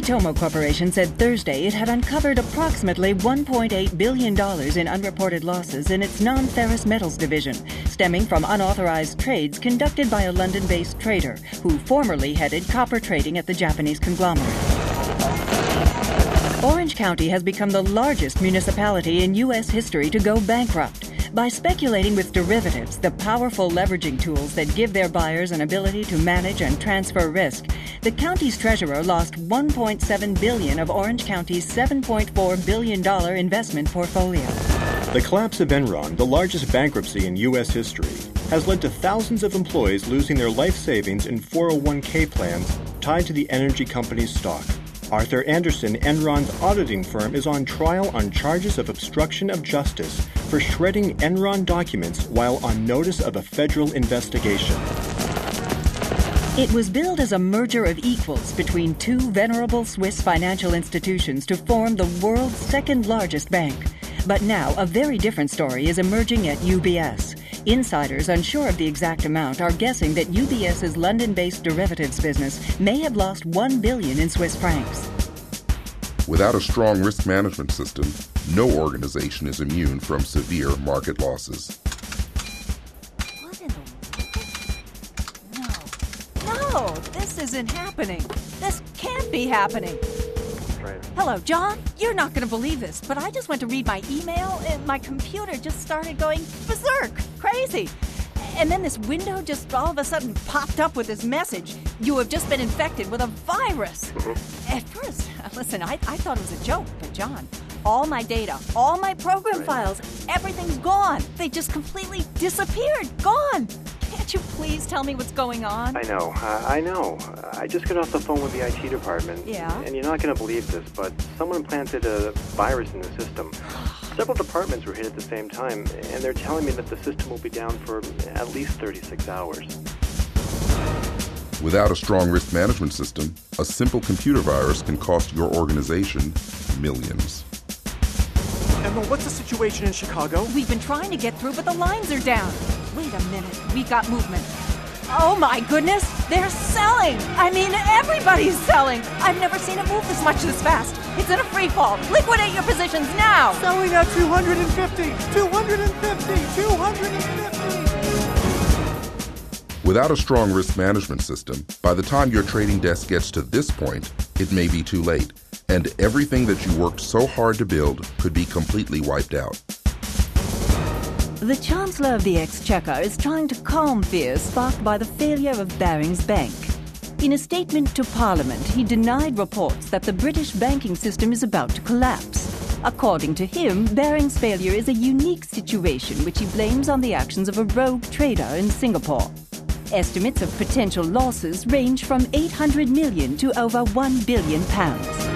Sumitomo Corporation said Thursday it had uncovered approximately $1.8 billion in unreported losses in its non-ferrous metals division, stemming from unauthorized trades conducted by a London-based trader who formerly headed copper trading at the Japanese conglomerate. Orange County has become the largest municipality in U.S. history to go bankrupt. By speculating with derivatives, the powerful leveraging tools that give their buyers an ability to manage and transfer risk, the county's treasurer lost $1.7 billion of Orange County's $7.4 billion investment portfolio. The collapse of Enron, the largest bankruptcy in U.S. history, has led to thousands of employees losing their life savings in 401k plans tied to the energy company's stock. Arthur Andersen, Enron's auditing firm, is on trial on charges of obstruction of justice for shredding Enron documents while on notice of a federal investigation. It was billed as a merger of equals between two venerable Swiss financial institutions to form the world's second largest bank. But now, a very different story is emerging at UBS. Insiders, unsure of the exact amount, are guessing that UBS's London-based derivatives business may have lost $1 billion in Swiss francs. Without a strong risk management system, no organization is immune from severe market losses. What in the world? No, this isn't happening. This can't be happening. Hello, John. You're not going to believe this, but I just went to read my email and my computer just started going berserk, crazy. And then this window just all of a sudden popped up with this message. You have just been infected with a virus. At first, listen, I thought it was a joke, but John, all my data, all my program files, everything's gone. They just completely disappeared, gone. Can't you please tell me what's going on? I know. I just got off the phone with the IT department. Yeah? And you're not going to believe this, but someone planted a virus in the system. Several departments were hit at the same time, and they're telling me that the system will be down for at least 36 hours. Without a strong risk management system, a simple computer virus can cost your organization millions. Emma, what's the situation in Chicago? We've been trying to get through, but the lines are down. Wait a minute, we got movement. Oh my goodness, they're selling! I mean, everybody's selling! I've never seen it move this much this fast. It's in a free fall. Liquidate your positions now! Selling at 250! 250! 250! Without a strong risk management system, by the time your trading desk gets to this point, it may be too late, and everything that you worked so hard to build could be completely wiped out. The Chancellor of the Exchequer is trying to calm fears sparked by the failure of Barings Bank. In a statement to Parliament, he denied reports that the British banking system is about to collapse. According to him, Barings' failure is a unique situation which he blames on the actions of a rogue trader in Singapore. Estimates of potential losses range from 800 million to over £1 billion.